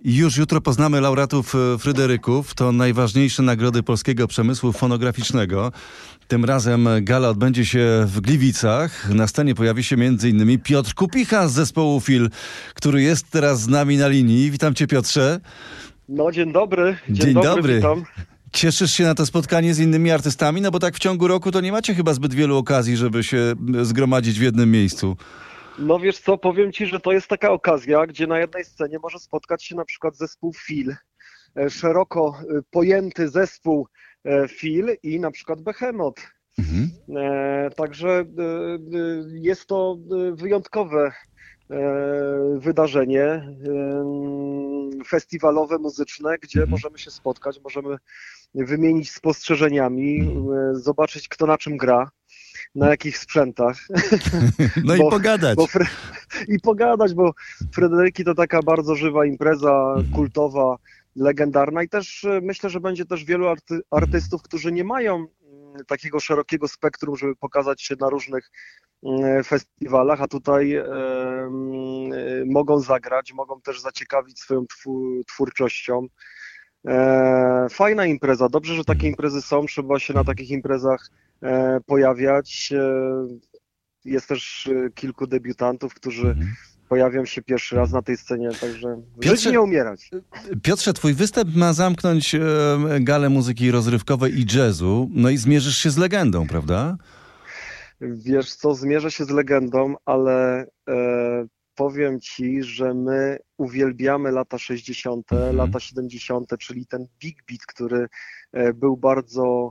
Już jutro poznamy laureatów Fryderyków. To najważniejsze nagrody polskiego przemysłu fonograficznego. Tym razem gala odbędzie się w Gliwicach. Na scenie pojawi się m.in. Piotr Kupicha z zespołu Fil, który jest teraz z nami na linii. Witam cię, Piotrze. No, dzień dobry. Dzień dobry. Witam. Cieszysz się na to spotkanie z innymi artystami? No bo tak w ciągu roku to nie macie chyba zbyt wielu okazji, żeby się zgromadzić w jednym miejscu. No wiesz co, powiem ci, że to jest taka okazja, gdzie na jednej scenie może spotkać się na przykład zespół Fil, szeroko pojęty zespół Fil i na przykład Behemoth. Mhm. Także jest to wyjątkowe wydarzenie festiwalowe, muzyczne, gdzie możemy się spotkać, możemy wymienić spostrzeżeniami, zobaczyć kto na czym gra, na jakich sprzętach. No i pogadać. I pogadać, bo Fryderyki to taka bardzo żywa impreza, kultowa, legendarna i też myślę, że będzie też wielu artystów, którzy nie mają takiego szerokiego spektrum, żeby pokazać się na różnych festiwalach, a tutaj mogą zagrać, mogą też zaciekawić swoją twórczością. Fajna impreza, dobrze, że takie imprezy są, trzeba się na takich imprezach pojawiać. Jest też kilku debiutantów, którzy pojawią się pierwszy raz na tej scenie, także żyć nie umierać. Piotrze, twój występ ma zamknąć galę muzyki rozrywkowej i jazzu, no i zmierzysz się z legendą, prawda? Wiesz co, zmierzę się z legendą, ale powiem ci, że my uwielbiamy lata 60., lata 70., czyli ten big beat, który był bardzo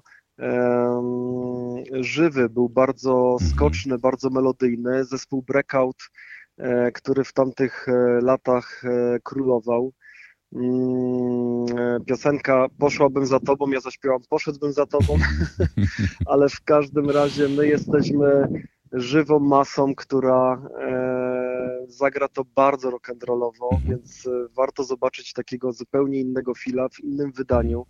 żywy, był bardzo skoczny, bardzo melodyjny. Zespół Breakout, który w tamtych latach królował. Piosenka Poszłabym za tobą, ja zaśpiewam Poszedłbym za tobą, ale w każdym razie my jesteśmy żywą masą, która zagra to bardzo rock'n'rollowo, więc warto zobaczyć takiego zupełnie innego Fila w innym wydaniu.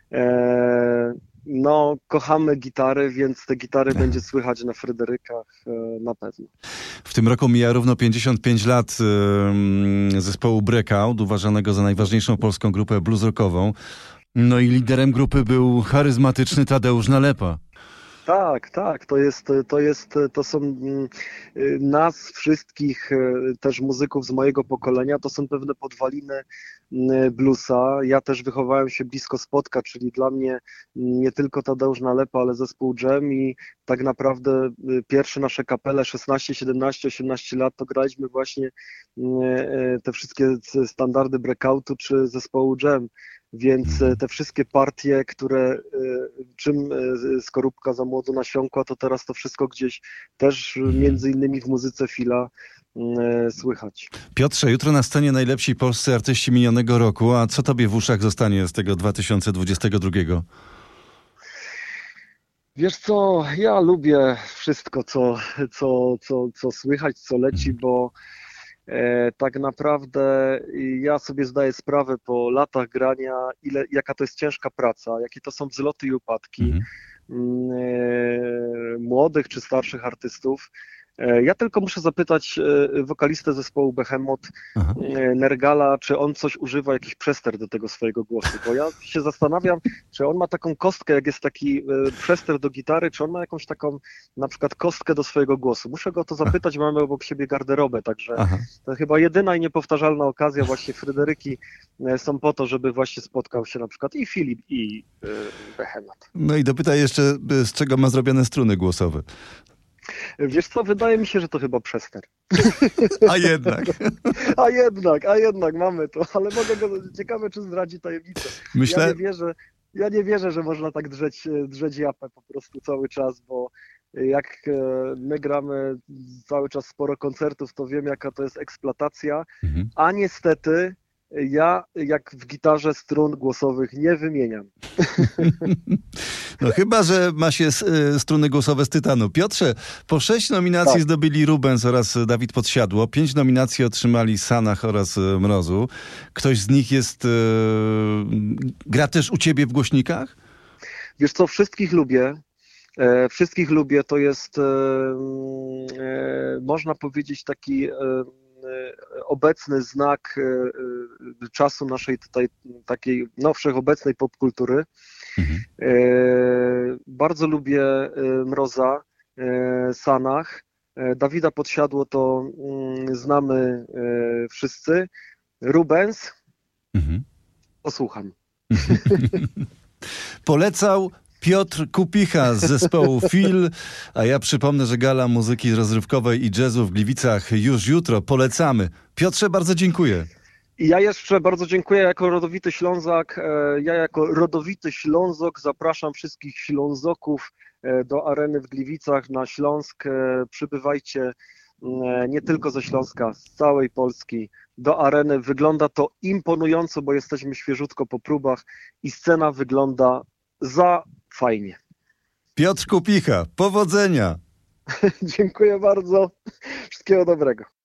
No, kochamy gitary, więc te gitary będzie słychać na Fryderykach na pewno. W tym roku mija równo 55 lat zespołu Breakout, uważanego za najważniejszą polską grupę blues rockową. No i liderem grupy był charyzmatyczny Tadeusz Nalepa. Tak, to są nas wszystkich, też muzyków z mojego pokolenia, to są pewne podwaliny bluesa. Ja też wychowałem się blisko Spodka, czyli dla mnie nie tylko Tadeusz Nalepa, ale zespół Dżem i tak naprawdę pierwsze nasze kapele 16, 17, 18 lat to graliśmy właśnie te wszystkie standardy Breakoutu czy zespołu Dżem. Więc te wszystkie partie, które czym Skorupka za młodu nasiąkła, to teraz to wszystko gdzieś też między innymi w muzyce Fila słychać. Piotrze, jutro na scenie najlepsi polscy artyści minionego roku, a co tobie w uszach zostanie z tego 2022? Wiesz co, ja lubię wszystko, co słychać, co leci, bo tak naprawdę ja sobie zdaję sprawę po latach grania, jaka to jest ciężka praca, jakie to są wzloty i upadki młodych czy starszych artystów. Ja tylko muszę zapytać wokalistę zespołu Behemoth, Nergala, czy on coś używa, jakiś przester do tego swojego głosu, bo ja się zastanawiam, czy on ma taką kostkę, jak jest taki przester do gitary, czy on ma jakąś taką na przykład kostkę do swojego głosu. Muszę go o to zapytać, mamy obok siebie garderobę, także to chyba jedyna i niepowtarzalna okazja, właśnie Fryderyki są po to, żeby właśnie spotkał się na przykład i Filip, i Behemoth. No i dopytaj jeszcze, z czego ma zrobione struny głosowe. Wiesz co, wydaje mi się, że to chyba przester. A jednak. A jednak mamy to, ale mogę go, ciekawe czy zdradzi tajemnicę. Ja nie wierzę, że można tak drzeć japę po prostu cały czas, bo jak my gramy cały czas sporo koncertów, to wiem jaka to jest eksploatacja, a niestety ja jak w gitarze strun głosowych nie wymieniam. No chyba, że ma się struny głosowe z tytanu. Piotrze, po 6 nominacji zdobyli Rubens oraz Dawid Podsiadło. 5 nominacji otrzymali Sanach oraz Mrozu. Ktoś z nich gra też u ciebie w głośnikach? Wiesz co, wszystkich lubię. To jest, można powiedzieć, taki obecny znak czasu naszej tutaj takiej wszechobecnej popkultury. Mhm. Bardzo lubię Mroza, Sanach. Dawida Podsiadło to znamy wszyscy. Rubens, posłucham. Polecał Piotr Kupicha z zespołu Fil, a ja przypomnę, że Gala Muzyki Rozrywkowej i Jazzu w Gliwicach już jutro. Polecamy. Piotrze, bardzo dziękuję. I ja jeszcze bardzo dziękuję jako rodowity Ślązak. Ja jako rodowity Ślązok zapraszam wszystkich Ślązoków do areny w Gliwicach na Śląsk. Przybywajcie nie tylko ze Śląska, z całej Polski do areny. Wygląda to imponująco, bo jesteśmy świeżutko po próbach i scena wygląda za fajnie. Piotr Kupicha, powodzenia! Dziękuję bardzo. Wszystkiego dobrego.